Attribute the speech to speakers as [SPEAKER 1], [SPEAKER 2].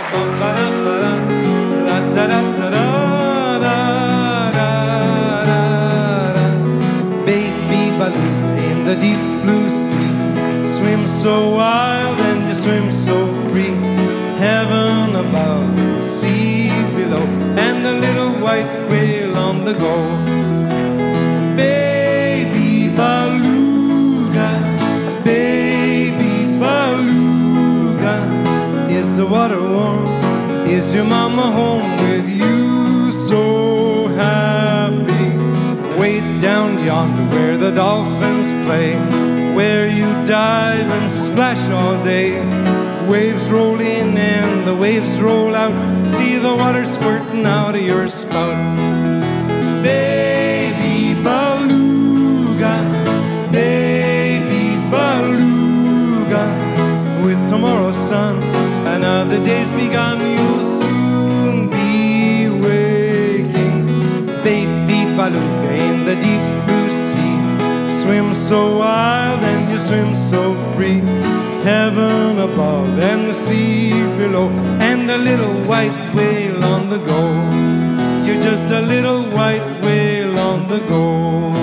[SPEAKER 1] Baby balloon in the deep blue sea, swim so wild and you swim so free. Heaven above, sea below, and a little white whale on the go. Baby beluga, baby beluga, is the water warm? Is your mama home with you so happy? Way down yonder where the dolphins play, where you dive and splash all day. Waves roll in and the waves roll out, see the water squirting out of your spout. Baby beluga, baby beluga, with tomorrow's sun, another day's begun, you'll soon be waking. Baby beluga in the deep blue sea, swim so wild and you swim so free. Heaven above and the sea below, and a little white whale on the go. You're just a little white whale on the go.